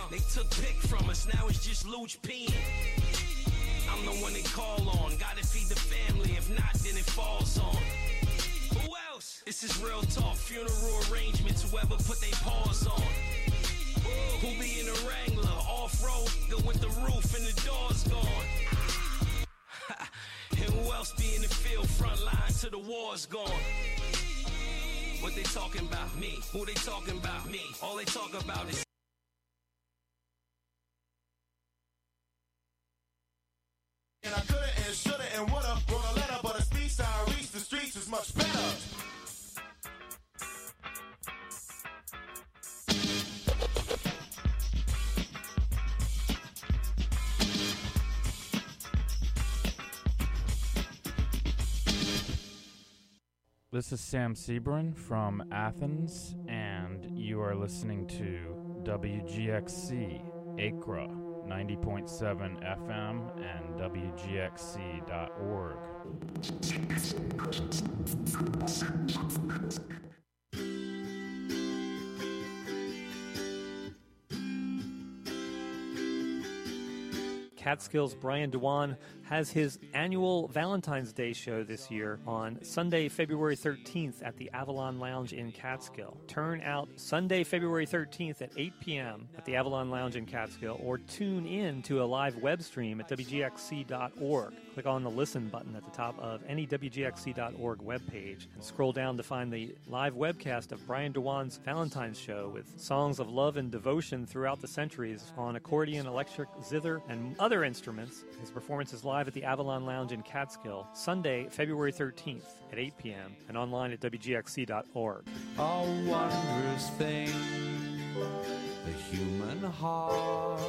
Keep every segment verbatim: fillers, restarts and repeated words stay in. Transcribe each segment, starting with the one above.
They took pick from us, now it's just Luch peeing. I'm the one they call on, gotta feed the family, if not, then it falls on. Who else? This is real talk, funeral arrangements, whoever put their paws on. Who be in a Wrangler, off-road, with the roof and the doors gone. And who else be in the field, front line till the war's gone. What they talking about? Me. Who they talking about? Me. All they talk about is and I coulda and shoulda and woulda wrote a letter, but a speech I reached the streets is much better. This is Sam Sebrin from Athens, and you are listening to W G X C Acra ninety point seven F M and W G X C dot org. Catskill's Brian Dewan has his annual Valentine's Day show this year on Sunday, February thirteenth at the Avalon Lounge in Catskill. Turn out Sunday, February thirteenth at eight p.m. at the Avalon Lounge in Catskill, or tune in to a live web stream at W G X C dot org. Click on the listen button at the top of any W G X C dot org webpage and scroll down to find the live webcast of Brian Dewan's Valentine's show with songs of love and devotion throughout the centuries on accordion, electric zither, and other instruments. His performance is live at the Avalon Lounge in Catskill, Sunday, February thirteenth at eight p.m. and online at W G X C dot org. A wondrous thing, the human heart.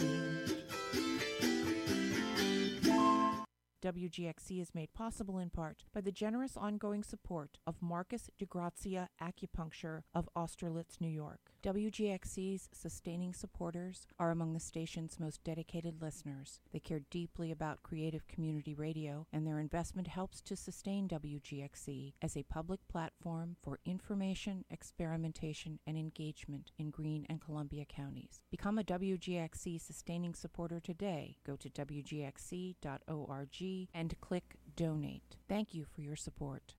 W G X C is made possible in part by the generous ongoing support of Marcus DeGrazia Acupuncture of Austerlitz, New York. W G X C's sustaining supporters are among the station's most dedicated listeners. They care deeply about creative community radio, and their investment helps to sustain W G X C as a public platform for information, experimentation, and engagement in Greene and Columbia counties. Become a W G X C sustaining supporter today. Go to W G X C dot org and click Donate. Thank you for your support.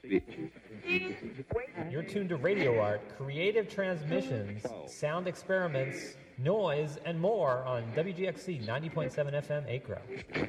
You're tuned to Radio Art, creative transmissions, sound experiments, noise, and more on W G X C ninety point seven F M Acra.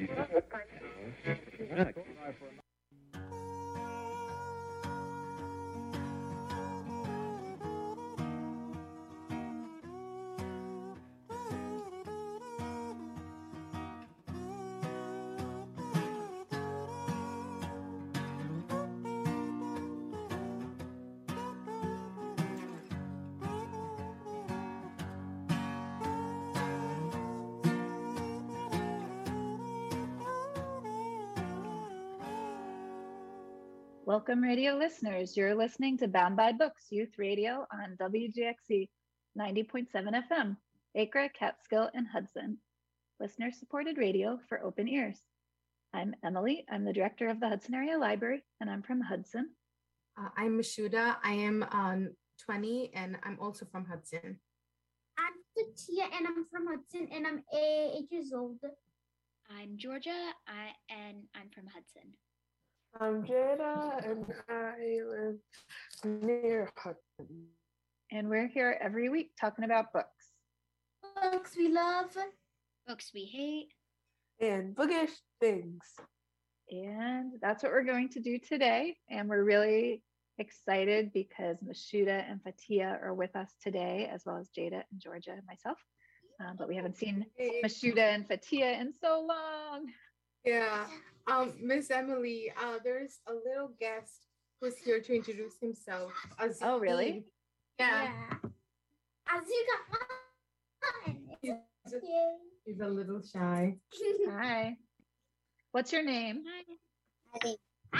Welcome, radio listeners. You're listening to Bound by Books Youth Radio on W G X C ninety point seven F M, Acra, Catskill, and Hudson. Listener-supported radio for open ears. I'm Emily. I'm the director of the Hudson Area Library, and I'm from Hudson. Uh, I'm Mashuda. I am um, twenty, and I'm also from Hudson. I'm Tatia, and I'm from Hudson, and I'm eight years old. I'm Georgia, I, and I'm from Hudson. I'm Jada, and I live near Hudson. And we're here every week talking about books. Books we love. Books we hate. And bookish things. And that's what we're going to do today. And we're really excited because Mashuda and Fatia are with us today, as well as Jada and Georgia and myself. Um, but we haven't seen Mashuda and Fatia in so long. Yeah. Um, Miss Emily, uh, there's a little guest who's here to introduce himself. Azim. Oh, really? Yeah. yeah. Azim. He's, a, he's a little shy. Hi. What's your name? Hi.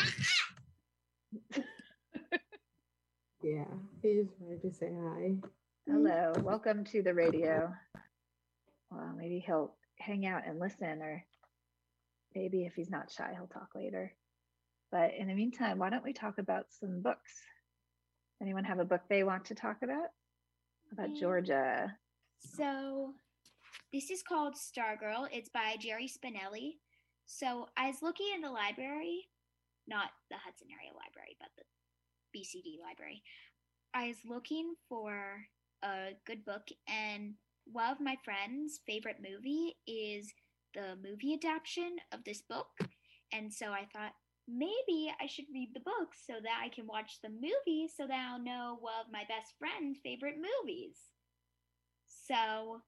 Yeah, he just wanted to say hi. Hello. Welcome to the radio. Well, maybe he'll hang out and listen, or maybe if he's not shy, he'll talk later. But in the meantime, why don't we talk about some books? Anyone have a book they want to talk about? How about Georgia? So This is called Stargirl. It's by Jerry Spinelli. So I was looking in the library, not the Hudson area library, but the B C D library. I was looking for a good book, and one of my friends' favorite movie is the movie adaptation of this book. And so I thought, maybe I should read the book so that I can watch the movie so that I'll know one of my best friend's favorite movies. So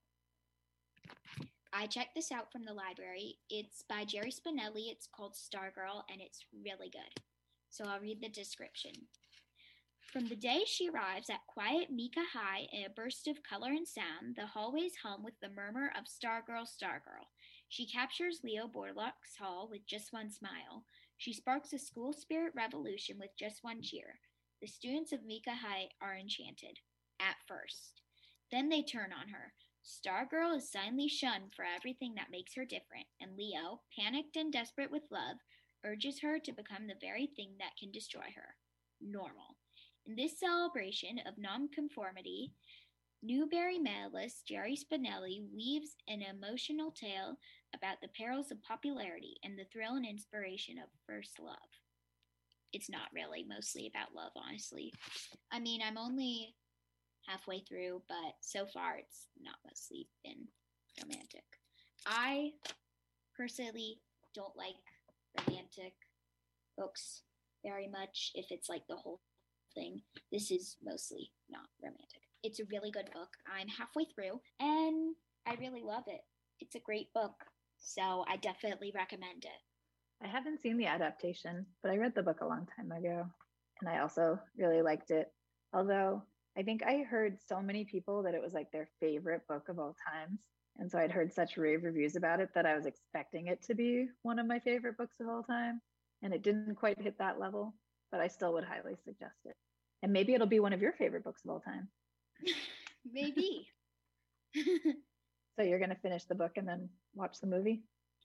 I checked this out from the library. It's by Jerry Spinelli. It's called Stargirl, and it's really good. So I'll read the description. From the day she arrives at quiet Mika High in a burst of color and sound, the hallways hum with the murmur of Stargirl, Stargirl. She captures Leo Borlaug's hall with just one smile. She sparks a school spirit revolution with just one cheer. The students of Mika High are enchanted. At first. Then they turn on her. Stargirl is silently shunned for everything that makes her different, and Leo, panicked and desperate with love, urges her to become the very thing that can destroy her. Normal. In this celebration of nonconformity, Newbery medalist Jerry Spinelli weaves an emotional tale about the perils of popularity and the thrill and inspiration of first love. It's not really mostly about love, honestly. I mean, I'm only halfway through, but so far it's not mostly been romantic. I personally don't like romantic books very much if it's like the whole thing. This is mostly not romantic. It's a really good book. I'm halfway through and I really love it. It's a great book, so I definitely recommend it. I haven't seen the adaptation, but I read the book a long time ago, and I also really liked it. Although I think I heard so many people that it was like their favorite book of all times. And so I'd heard such rave reviews about it that I was expecting it to be one of my favorite books of all time. And it didn't quite hit that level, but I still would highly suggest it. And maybe it'll be one of your favorite books of all time. Maybe. So you're going to finish the book and then watch the movie?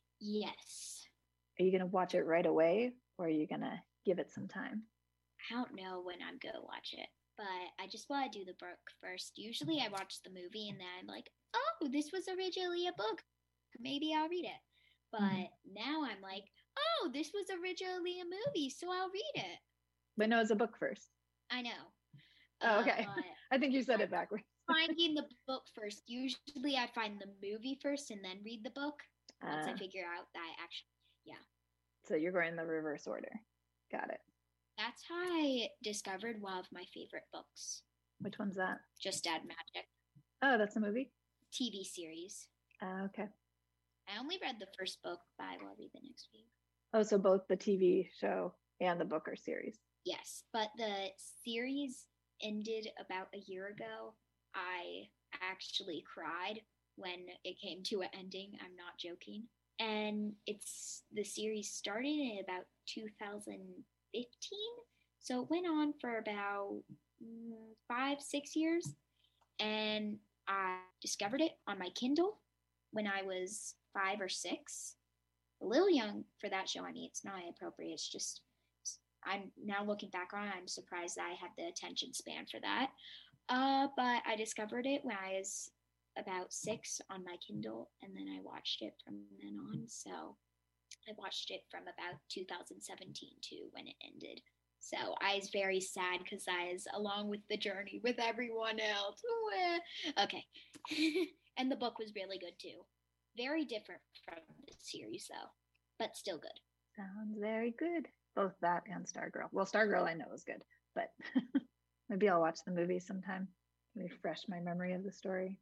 Yes. Are you going to watch it right away, or are you going to give it some time? I don't know when I'm going to watch it, but I just want to do the book first. Usually I watch the movie and then I'm like, oh, this was originally a book. Maybe I'll read it. But mm-hmm. now I'm like, oh, this was originally a movie, so I'll read it. But no, it's a book first. I know. Oh, okay. Uh, I think you said it backwards. Finding the book first. Usually I find the movie first and then read the book. Once uh, I figure out that I actually, yeah. So you're going in the reverse order. Got it. That's how I discovered one of my favorite books. Which one's that? Just Add Magic. Oh, that's a movie? T V series. Uh, okay. I only read the first book, but I will read the next few. Oh, so both the T V show and the book are series? Yes, but the series ended about a year ago. I actually cried when it came to an ending. I'm not joking. And it's the series started in about two thousand fifteen. So it went on for about mm, five, six years. And I discovered it on my Kindle when I was five or six. A little young for that show. I mean, it's not inappropriate. It's just, I'm now looking back on it, I'm surprised that I had the attention span for that. Uh, but I discovered it when I was about six on my Kindle, and then I watched it from then on. So I watched it from about two thousand seventeen to when it ended. So I was very sad because I was along with the journey with everyone else. Okay. And the book was really good too. Very different from the series though, but still good. Sounds very good. Both that and Stargirl. Well, Stargirl I know is good, but maybe I'll watch the movie sometime. Refresh my memory of the story.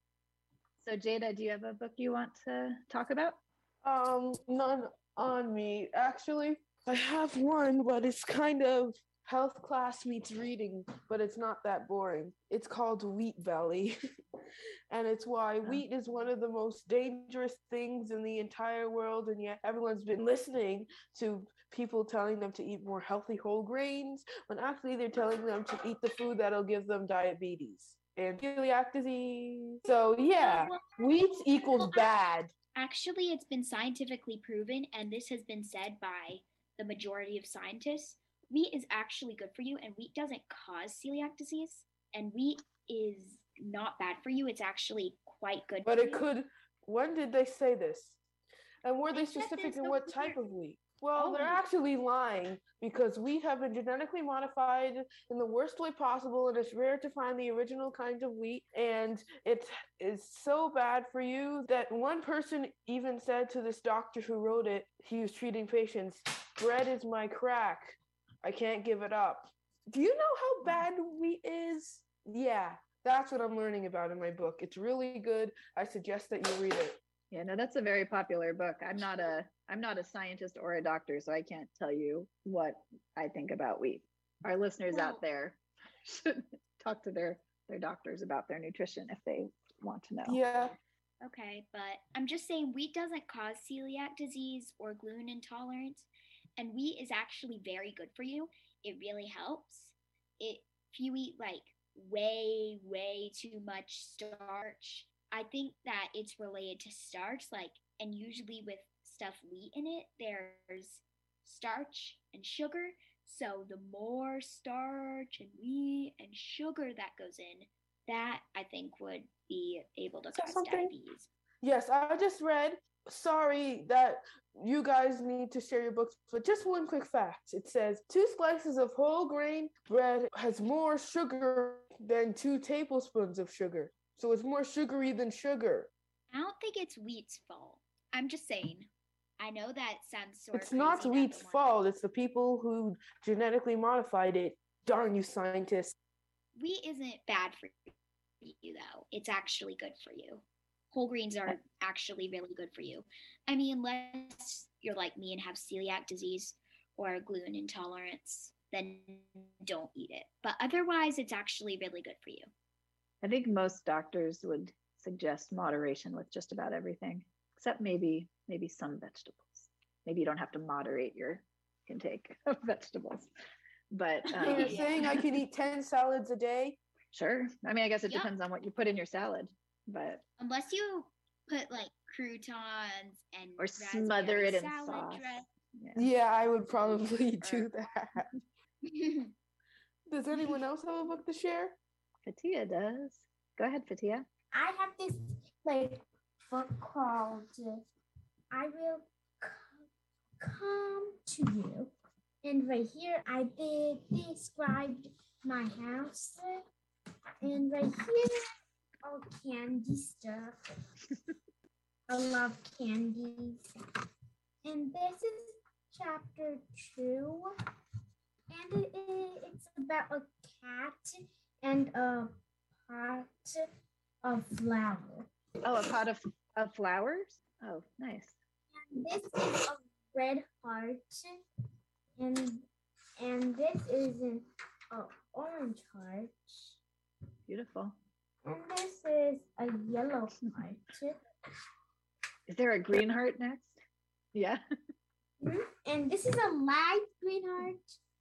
So Jada, do you have a book you want to talk about? Um, none on me. Actually, I have one, but it's kind of health class meets reading, but it's not that boring. It's called Wheat Belly. And it's why wheat is one of the most dangerous things in the entire world, and yet everyone's been listening to people telling them to eat more healthy whole grains, when actually they're telling them to eat the food that'll give them diabetes and celiac disease. So yeah, wheat equals bad. Actually, it's been scientifically proven, and this has been said by the majority of scientists. Wheat is actually good for you, and wheat doesn't cause celiac disease, and wheat is not bad for you. It's actually quite good but for it you. could When did they say this? And were they They said specific this in what over type here. of wheat? Well, Oh. they're actually lying because wheat have been genetically modified in the worst way possible, and it's rare to find the original kind of wheat. And it is so bad for you that one person even said to this doctor who wrote it, he was treating patients, bread is my crack. I can't give it up. Do you know how bad wheat is? Yeah, that's what I'm learning about in my book. It's really good. I suggest that you read it. Yeah, no, that's a very popular book. I'm not a I'm not a scientist or a doctor, so I can't tell you what I think about wheat. Our listeners Well- out there should talk to their their doctors about their nutrition if they want to know. Yeah. Okay, but I'm just saying wheat doesn't cause celiac disease or gluten intolerance, and wheat is actually very good for you. It really helps. It if you eat like way, way too much starch, I think that it's related to starch, like, and usually with stuff wheat in it, there's starch and sugar. So the more starch and wheat and sugar that goes in, that I think would be able to Is that cause something? diabetes. Yes, I just read. Sorry that you guys need to share your books, but just one quick fact. It says two slices of whole grain bread has more sugar than two tablespoons of sugar. So it's more sugary than sugar. I don't think it's wheat's fault. I'm just saying. I know that sounds sort It's of not crazy that wheat's the one- fault. It's the people who genetically modified it. Darn you, scientists. Wheat isn't bad for you, though. It's actually good for you. Whole grains are actually really good for you. I mean, unless you're like me and have celiac disease or gluten intolerance, then don't eat it. But otherwise, it's actually really good for you. I think most doctors would suggest moderation with just about everything, except maybe maybe some vegetables. Maybe you don't have to moderate your intake of vegetables. But So um, you're saying I can eat ten salads a day? sure. I mean, I guess it Yep. depends on what you put in your salad, but Unless you put like croutons and or smother raspberry it in salad sauce. dress. Yeah. Yeah, I would probably do that. Does anyone else have a book to share? Fatia does. Go ahead, Fatia. I have this like book called uh, I Will C- Come to You. And right here I did described my house. And right here, all candy stuff. I love candies. And this is chapter two. And it, it, it's about a cat and a pot of flour. Oh, a pot of, of flowers? Oh, nice. And this is a red heart. And and this is an uh, orange heart. Beautiful. And this is a yellow heart. Is there a green heart next? Yeah. Mhm. And this is a light green heart.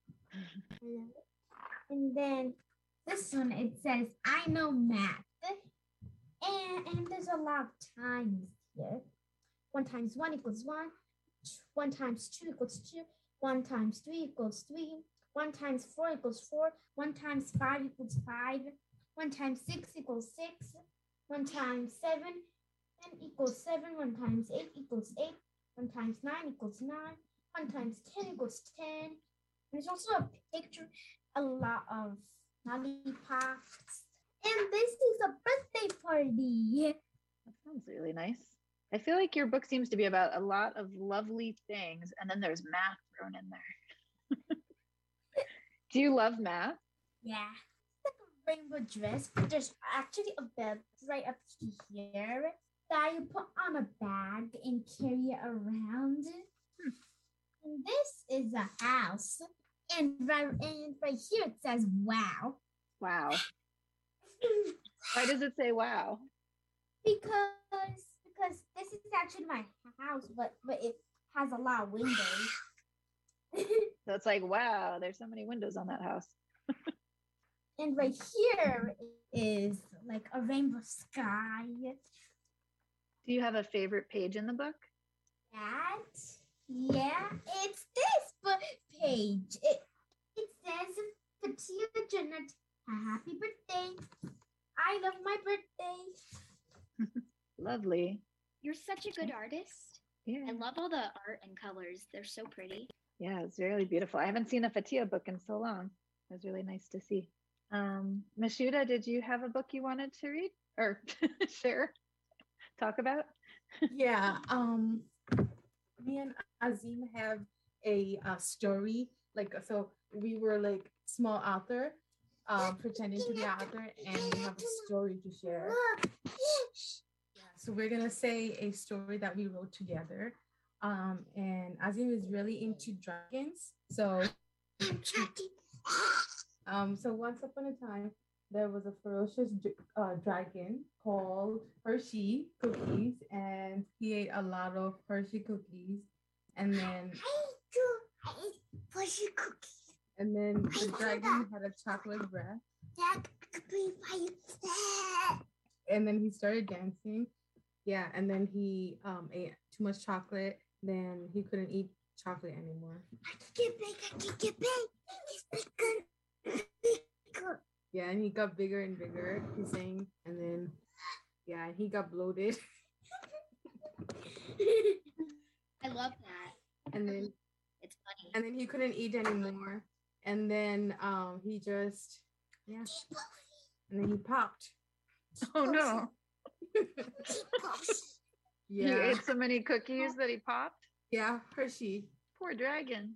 And then this one, it says, I know math. And, and there's a lot of times here. One times one equals one. One times two equals two. One times three equals three. One times four equals four. One times five equals five. One times six equals six. One times seven equals seven. One times eight equals eight. One times nine equals nine. One times ten equals ten. There's also a picture, a lot of lollipops. And this is a birthday party. That sounds really nice. I feel like your book seems to be about a lot of lovely things, and then there's math thrown in there. Do you love math? Yeah. It's like a rainbow dress, but there's actually a bed right up here that you put on a bag and carry it around. And this is a house. And right, and right here it says wow. Wow. Why does it say wow? Because because this is actually my house, but but it has a lot of windows. So it's like, wow, there's so many windows on that house. And right here is like a rainbow sky. Do you have a favorite page in the book? That yeah, it's this book page. It it says Fatia Jannat, happy birthday. I love my birthday. Lovely. You're such a good artist. Yeah. I love all the art and colors. They're so pretty. Yeah, it's really beautiful. I haven't seen a Fatia book in so long. It was really nice to see. Um, Mashuda, did you have a book you wanted to read or share, talk about? Yeah. Um, me and Azim have a, uh story. Like, so we were like small author, um, pretending to be author, and we have a story to share. Yeah, so we're gonna say a story that we wrote together. Um, and Azim is really into dragons. So, um, so once upon a time, there was a ferocious uh, dragon called Hershey Cookies, and he ate a lot of Hershey cookies. And then, Hershey cookies. And then the dragon had a chocolate breath. And then he started dancing. Yeah, and then he um ate too much chocolate. Then he couldn't eat chocolate anymore. I can get big, I can get big. It's bigger, bigger. Yeah, and he got bigger and bigger, he's saying. And then, yeah, he got bloated. I love that. And then it's funny. And then he couldn't eat anymore. And then um he just yeah. And then he popped. Oh no. Yeah. He ate so many cookies that he popped? Yeah, Hershey. Poor dragon.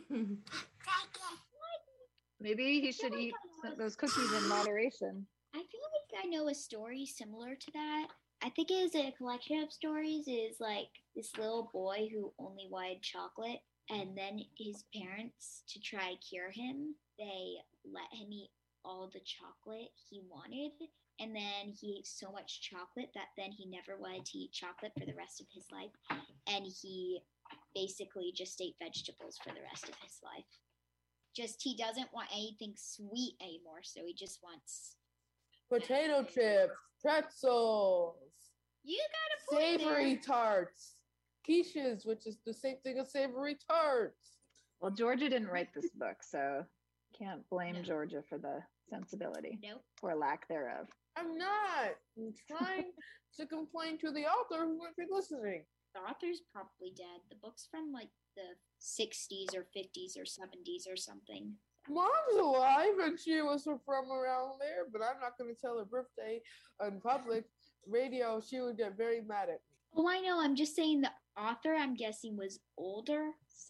Maybe he should eat those cookies in moderation. I feel like I know a story similar to that. I think it is a collection of stories. It is like this little boy who only wanted chocolate, and then his parents, to try cure him, they let him eat all the chocolate he wanted. And then he ate so much chocolate that then he never wanted to eat chocolate for the rest of his life. And he basically just ate vegetables for the rest of his life. Just he doesn't want anything sweet anymore, so he just wants potato chips, pretzels, you got a point savory there. tarts, quiches, which is the same thing as savory tarts. Well, Georgia didn't write this book, so can't blame no. Georgia for the sensibility nope. or lack thereof. I'm not. I'm trying to complain to the author who would be listening. The author's probably dead. The book's from like the sixties or fifties or seventies or something. Mom's alive and she was from around there, but I'm not going to tell her birthday on public radio. She would get very mad at me. Oh, I know. I'm just saying the author, I'm guessing, was older. So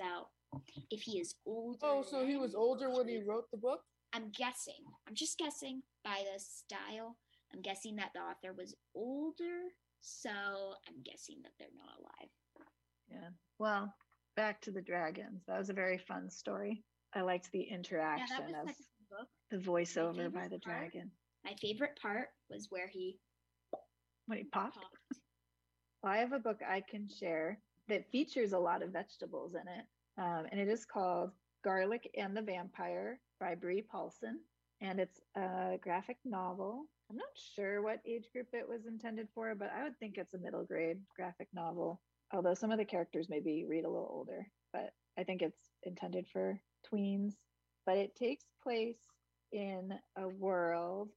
if he is older. Oh, so he was older when he wrote the book? I'm guessing. I'm just guessing by the style. I'm guessing that the author was older. So I'm guessing that they're not alive. Yeah. Well, back to the dragons. That was a very fun story. I liked the interaction yeah, of like the, the voiceover by the part, dragon. My favorite part was where he when he popped. popped. Well, I have a book I can share that features a lot of vegetables in it, um, and it is called Garlic and the Vampire by Brie Paulson, and it's a graphic novel. I'm not sure what age group it was intended for, but I would think it's a middle grade graphic novel, although some of the characters maybe read a little older, but I think it's intended for tweens. But it takes place in a world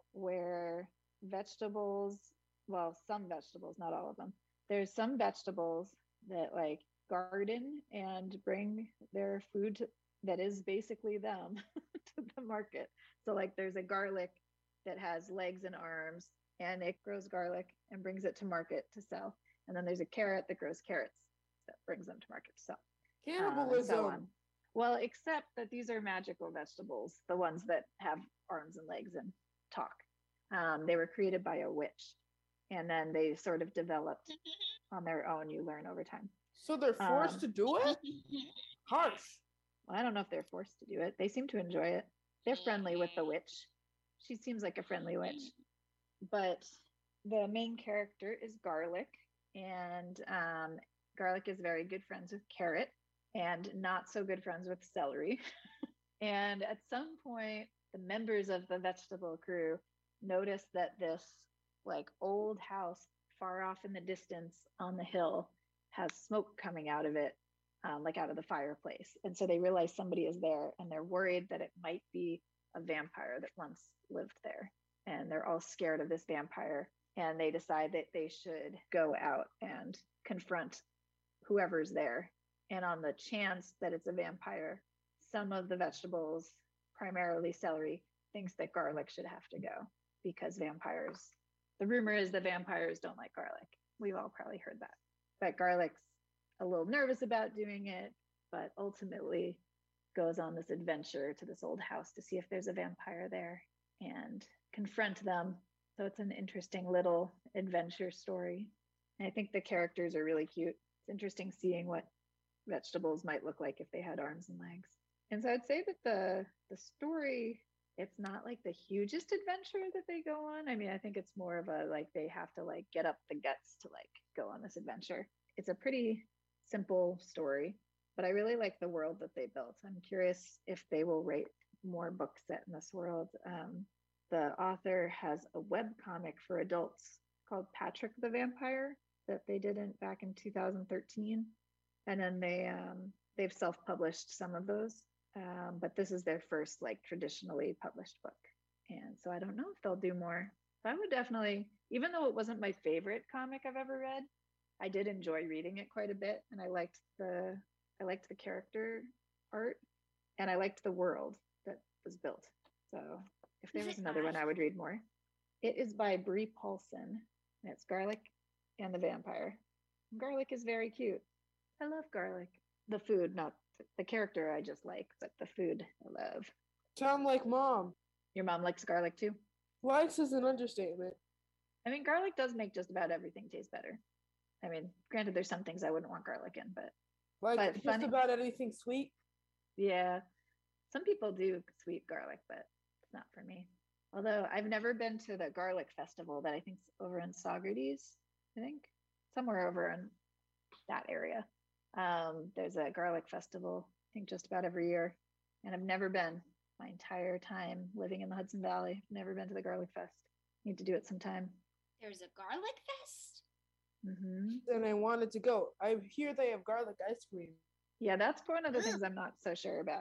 where vegetables, well, some vegetables, not all of them, there's some vegetables that like garden and bring their food to, that is basically them to the market. So like there's a garlic that has legs and arms, and it grows garlic and brings it to market to sell. And then there's a carrot that grows carrots that brings them to market to sell. Cannibalism. Um, so on. Well, except that these are magical vegetables, the ones that have arms and legs and talk. Um, they were created by a witch, and then they sort of developed on their own. You learn over time. So they're forced um, to do it? Harsh. Well, I don't know if they're forced to do it. They seem to enjoy it. They're friendly with the witch. She seems like a friendly witch. But the main character is Garlic, and um, Garlic is very good friends with Carrot and not so good friends with Celery. And at some point, the members of the vegetable crew notice that this like old house far off in the distance on the hill has smoke coming out of it, um, like out of the fireplace. And so they realize somebody is there, and they're worried that it might be a vampire that once lived there. And they're all scared of this vampire. and they decide that they should go out and confront whoever's there. And on the chance that it's a vampire, some of the vegetables, primarily celery, thinks that garlic should have to go because vampires, the rumor is that vampires don't like garlic. We've all probably heard that. But garlic's a little nervous about doing it, but ultimately goes on this adventure to this old house to see if there's a vampire there and confront them. So it's an interesting little adventure story. And I think the characters are really cute. It's interesting seeing what vegetables might look like if they had arms and legs. And so I'd say that the the story, it's not like the hugest adventure that they go on. I mean, I think it's more of a like they have to like get up the guts to like go on this adventure. It's a pretty simple story, but I really like the world that they built. I'm curious if they will write more books set in this world. Um, the author has a web comic for adults called Patrick the Vampire that they did in, back in two thousand thirteen. And then they, um, they've self-published some of those, um, but this is their first like traditionally published book. And so I don't know if they'll do more. But I would definitely, even though it wasn't my favorite comic I've ever read, I did enjoy reading it quite a bit. And I liked the, I liked the character art and I liked the world that was built. So if there was another one, I would read more. It is by Brie Paulson and it's Garlic and the Vampire. Garlic is very cute. I love garlic. The food, not the character I just like, but the food I love. Sound like mom. Your mom likes garlic too? Likes is an understatement. I mean, garlic does make just about everything taste better. I mean, granted, there's some things I wouldn't want garlic in, but like but just funny. about anything sweet. Yeah, some people do sweet garlic, but it's not for me. Although I've never been to the garlic festival that I think's over in Saugerties. I think somewhere over in that area. Um, there's a garlic festival, I think just about every year. And I've never been my entire time living in the Hudson Valley. Never been to the Garlic Fest. Need to do it sometime. There's a garlic fest? Mm-hmm. And I wanted to go. I hear they have garlic ice cream. Yeah, that's one of the things I'm not so sure about.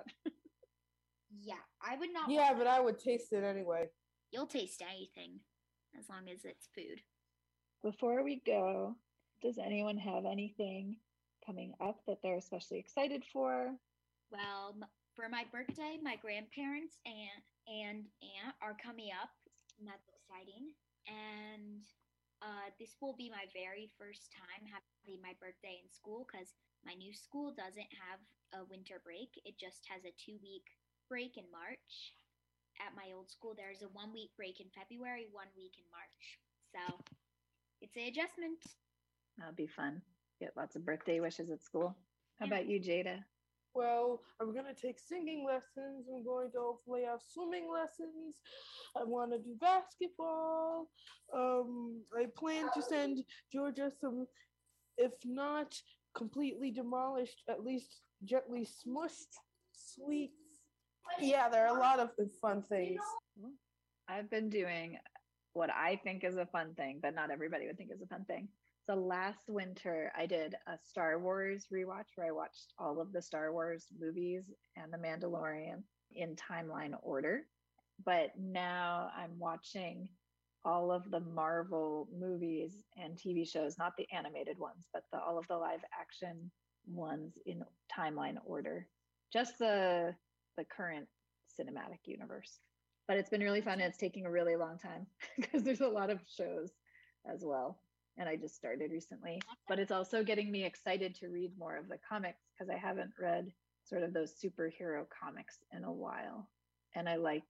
Yeah, I would not. Yeah, but I would taste it anyway. You'll taste anything as long as it's food. Before we go, does anyone have anything coming up that they're especially excited for? Well, m- for my birthday, my grandparents and and aunt are coming up, and that's exciting. And uh, this will be my very first time having my birthday in school because my new school doesn't have a winter break. It just has a two-week break in March. At my old school, there's a one-week break in February, one week in March. So it's an adjustment. That'll be fun. Get lots of birthday wishes at school. How about you, Jada? Well, I'm going to take singing lessons. I'm going to hopefully have swimming lessons. I want to do basketball. Um, I plan to send Georgia some, if not completely demolished, at least gently smushed sweets. Yeah, there are a lot of fun things. I've been doing what I think is a fun thing, but not everybody would think is a fun thing. So last winter, I did a Star Wars rewatch where I watched all of the Star Wars movies and The Mandalorian in timeline order. But now I'm watching all of the Marvel movies and T V shows, not the animated ones, but the, all of the live action ones in timeline order. Just the the current cinematic universe. But it's been really fun. And it's taking a really long time because there's a lot of shows as well. And I just started recently, but it's also getting me excited to read more of the comics because I haven't read sort of those superhero comics in a while. And I like,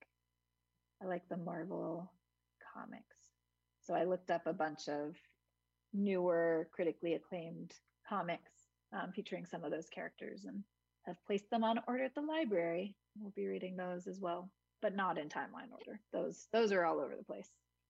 I like the Marvel comics. So I looked up a bunch of newer, critically acclaimed comics um, featuring some of those characters and have placed them on order at the library. We'll be reading those as well, but not in timeline order. Those, those are all over the place.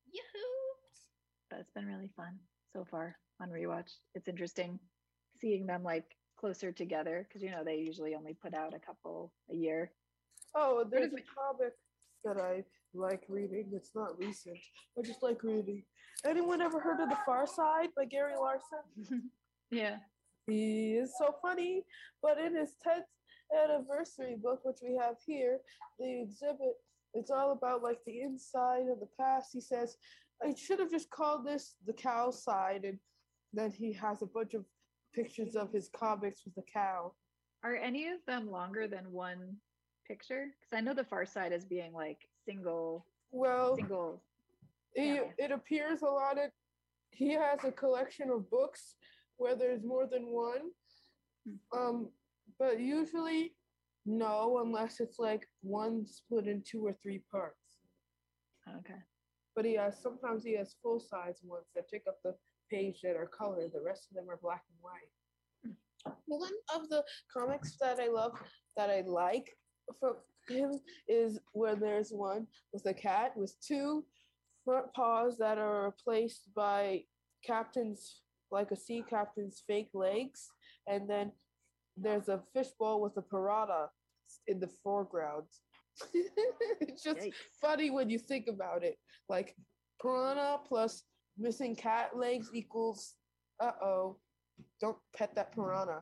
Yoo-hoo! But it's been really fun so far on rewatch. It's interesting seeing them like closer together because you know they usually only put out a couple a year. Oh, there's a comic that I like reading. It's not recent. I just like reading. Anyone ever heard of The Far Side by Gary Larson? Yeah. He is so funny, but in his tenth anniversary book, which we have here, the exhibit, it's all about like the inside of the past. He says I should have just called this the cow side, and then he has a bunch of pictures of his comics with the cow. Are any of them longer than one picture? Because I know the Far Side as being like single. Well, single. It, it appears a lot of. He has a collection of books where there's more than one, um, but usually no, unless it's like one split in two or three parts. Okay. But he has sometimes he has full size ones that take up the page that are colored. The rest of them are black and white. One of the comics that I love, that I like from him, is where there's one with a cat with two front paws that are replaced by captain's, like a sea captain's fake legs, and then there's a fishbowl with a piranha in the foreground. It's just Yikes. funny when you think about it. Like piranha plus missing cat legs equals, uh-oh, don't pet that piranha.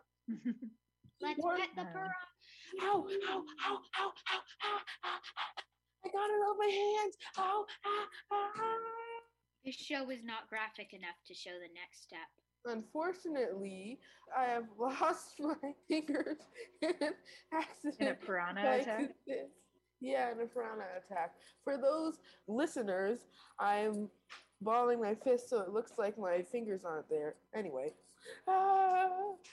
Let's Or, pet the piranha. Ow, ow, ow, ow, ow, ow, ow, I got it on my hands. Ow, ow, ow, ow. This show is not graphic enough to show the next step. Unfortunately, I have lost my fingers in an accident. In a piranha like attack? This. Yeah, in a piranha attack. For those listeners, I'm balling my fist so it looks like my fingers aren't there. Anyway. Ah.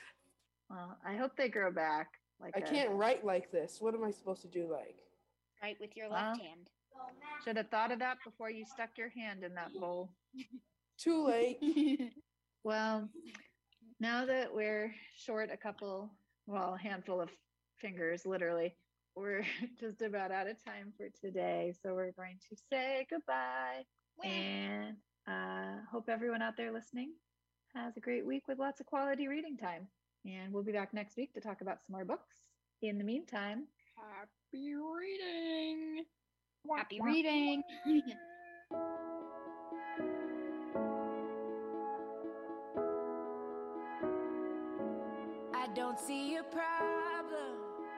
Well, I hope they grow back. Like I a- can't write like this. What am I supposed to do like? Right with your Well, left hand. Should have thought of that before you stuck your hand in that bowl. Too late. Well, now that we're short a couple, well, a handful of fingers, literally, we're just about out of time for today. So we're going to say goodbye. And uh, hope everyone out there listening has a great week with lots of quality reading time. And we'll be back next week to talk about some more books. In the meantime, happy reading. Happy reading. I don't see a problem.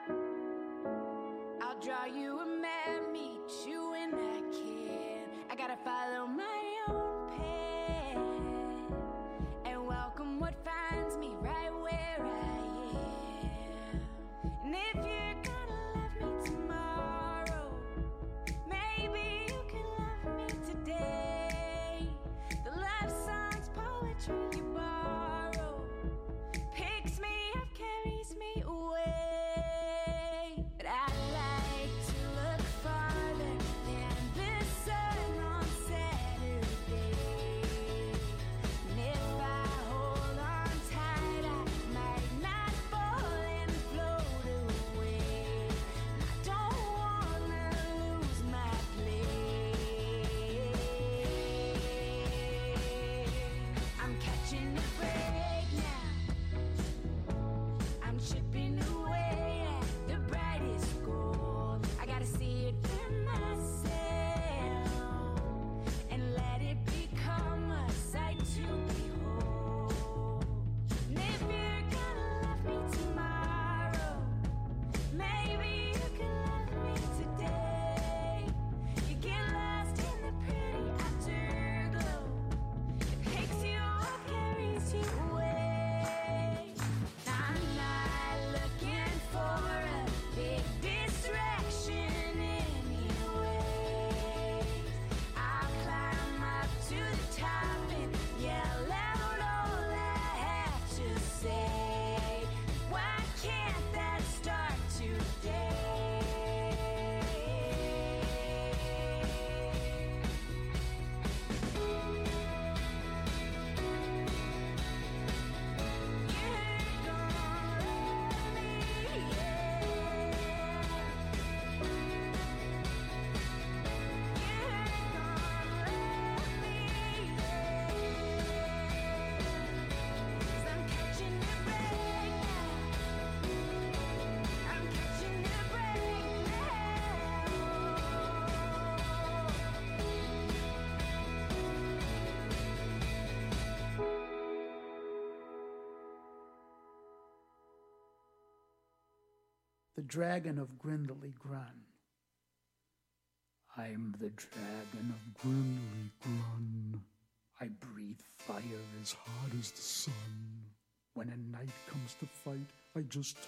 I'll draw you a map, meet you when I can. I gotta follow my own path and welcome what finds me right where I am. And if you're gonna love me tomorrow, maybe you can love me today. The love songs, poetry you borrow picks me up, carries me away. But I like to look farther than the sun on Saturday. And if I hold on tight, I might not fall and float away. And I don't wanna lose my place. I'm catching a break now. I'm chipping away at the brightest gold. I gotta see it for myself and let it become a sight to behold. And if you're gonna love me tomorrow, maybe you can love me today. You get lost in the pretty afterglow. It picks you up, carries you away. I'm not looking for a big distraction anyways. I'll climb up to the top and yell out all I have to say. Why can't that start today? I'm catching a break now. I'm catching a break The Dragon of Grindley Grun. I'm the dragon of Grimly Grun. I breathe fire as hot as the sun. When a knight comes to fight, I just